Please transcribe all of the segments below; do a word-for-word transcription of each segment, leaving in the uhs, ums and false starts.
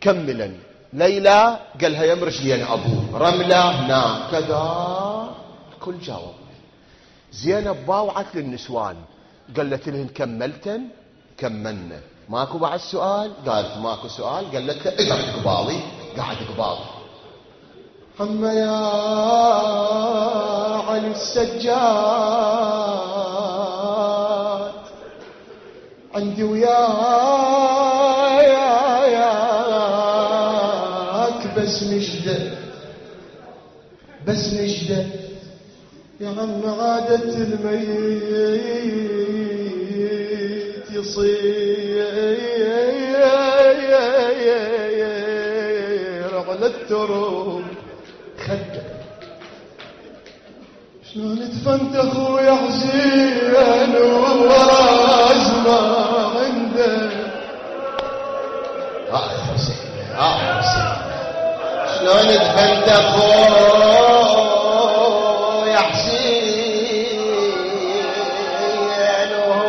كملا. ليلى قالها يمرش لي أنا أبوه. رملة نعم كذا، كل جاوب. زينب باوعت للنسوان قالت لهن كملتن؟ كملنا. ماكو بعد سؤال؟ قالت ماكو سؤال. قالت له اقعد قبالي. قعد قبالي. أما يا علي السجاد عندي وياك بس نجدة، بس نجدة يا عم. عادة الميت يصير على التراب خده. شلون تفنت اخويا حسين وراس ما عنده. اه يا حسين اه يا حسين شلون تفنت اخويا حسين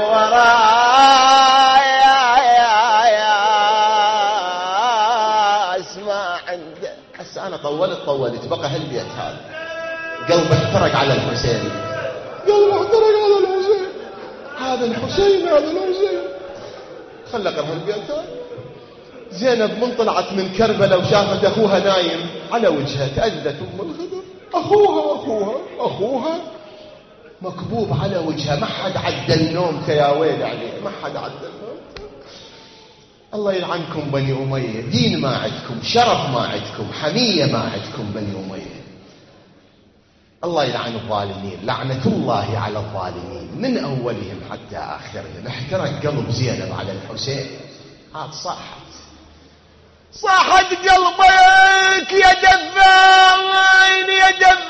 وراس ما عنده. هسه انا طولت طولت بقى هالبيت هذا. قلب احترق على الحسين، قلب احترق على الحسين. هذا الحسين هذا الحسين. خل اقرا هالبيت هذا. زينب من طلعت من كربلاء وشافت اخوها نايم على وجهها تأذت ام الخضر. اخوها اخوها اخوها مكبوب على وجهها. ما حد عدى النوم يا ويل عليك، ما حد عدى النوم. الله يلعنكم بني أمية. دين ما عندكم، شرف ما عندكم، حمية ما عندكم بني أمية. الله يلعن الظالمين، لعنة الله على الظالمين من أولهم حتى آخرهم. احترق قلب زينب على الحسين. هات صاحت صاحت قلبك يا جذان يا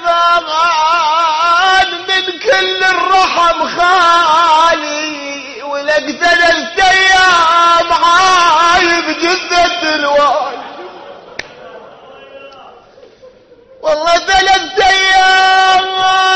جذان من كل الرحم خالي. ولك ثلاث أيام عايب جثة الوالي. والله ثلاث أيام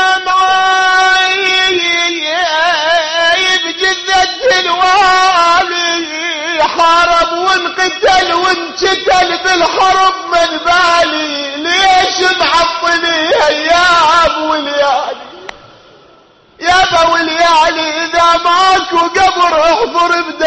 عايب جثة الوالي. حارب وانقتل وانشتل بالحرب من بالي. ليش معطني ايام وليالي يابا وليالي؟ اذا ماكو قبر احضر